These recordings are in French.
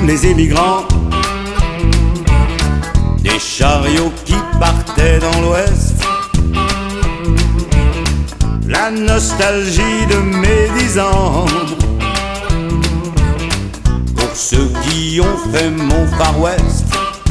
les émigrants, des chariots qui partaient dans l'ouest, la nostalgie de mes 10 ans. Pour ceux qui ont fait mon Far West,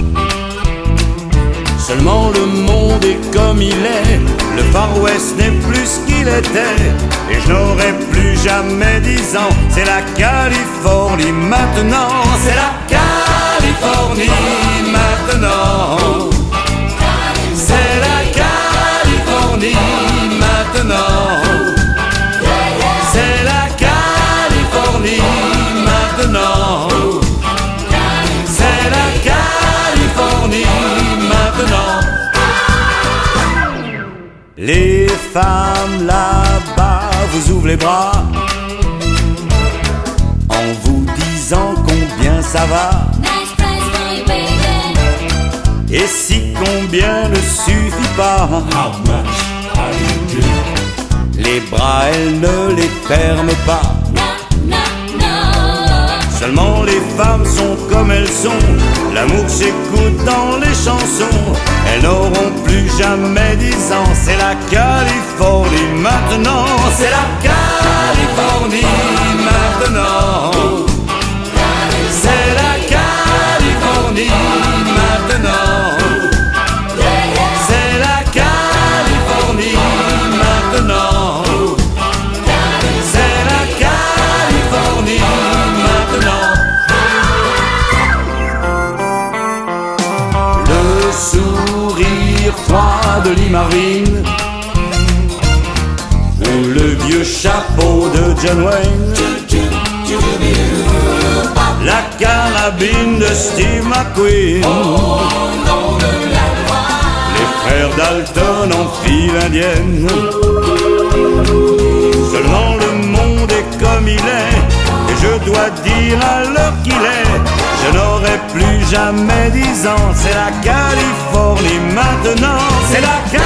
seulement le monde est comme il est. Le Far West n'est plus ce qu'il était, et je n'aurai plus jamais 10 ans. C'est la Californie maintenant, c'est la Californie maintenant. C'est la Californie maintenant. C'est la Californie maintenant. C'est la Californie maintenant. Les femmes là-bas vous ouvrent les bras en vous disant combien ça va. Et si combien ne suffit pas, les bras elles ne les ferment pas. Seulement les femmes sont comme elles sont, l'amour s'écoute dans les chansons. Elles n'auront plus jamais 10 ans, c'est la Californie maintenant. C'est la Californie maintenant. C'est la Californie maintenant. C'est la Californie maintenant. C'est la Californie maintenant. Le sourire froid de Limarine ou le vieux chapeau de John Wayne, la carabine de Steve McQueen, les frères Dalton en file indienne. Seulement le monde est comme il est, et je dois dire à l'heure qu'il est, je n'aurai plus jamais 10 ans. C'est la Californie maintenant. C'est la Californie.